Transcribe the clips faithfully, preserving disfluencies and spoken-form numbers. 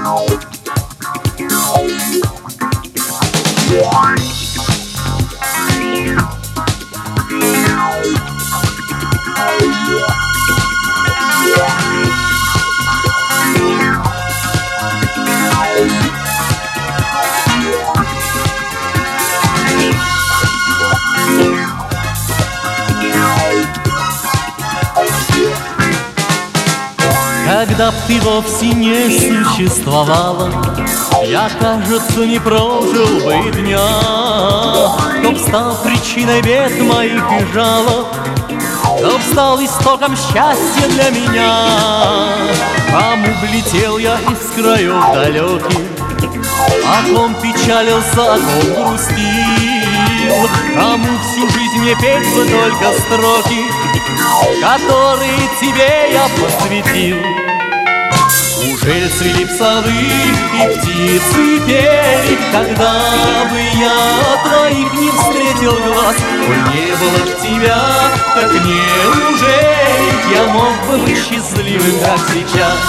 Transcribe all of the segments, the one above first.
Когда б ты вовсе не существовала, я, кажется, не прожил бы дня. Кто б стал причиной бед моих и жалоб, кто б стал истоком счастья для меня. Кому б летел я из краев далеких, о ком печалился, о ком грустил. Кому всю жизнь мне петь бы только строки, которые тебе я посвятил. Ужель цвели б сады и птицы пели, когда бы я твоих не встретил глаз? Коль не было б тебя, так неужели я мог бы быть счастливым, как сейчас?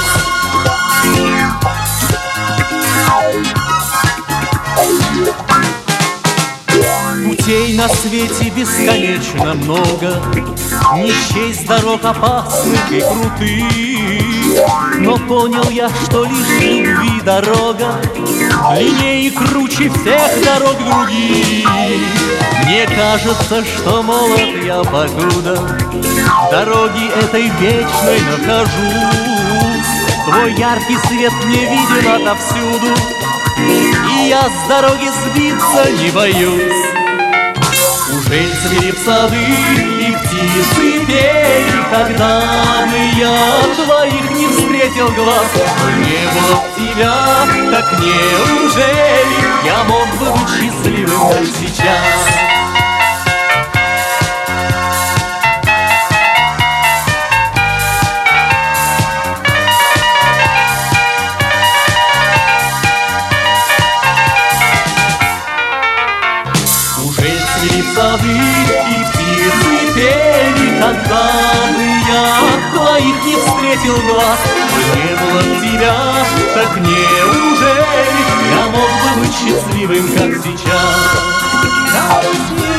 Путей на свете бесконечно много, не счесть дорог опасных и крутых. Но понял я, что лишь любви дорога длиннее и круче всех дорог других. Мне кажется, что молод я покуда в дороге этой вечной нахожусь. Твой яркий свет мне виден отовсюду, и я с дороги сбиться не боюсь. Ужель цвели б сады и птицы пели, когда бы я твоих не встретил глаз? Коль не было б тебя, так неужели я мог бы быть счастливым, как сейчас? Сады и птицы пели, когда бы я твоих не встретил глаз. Не было б тебя, так неужели я мог бы быть счастливым, как сейчас?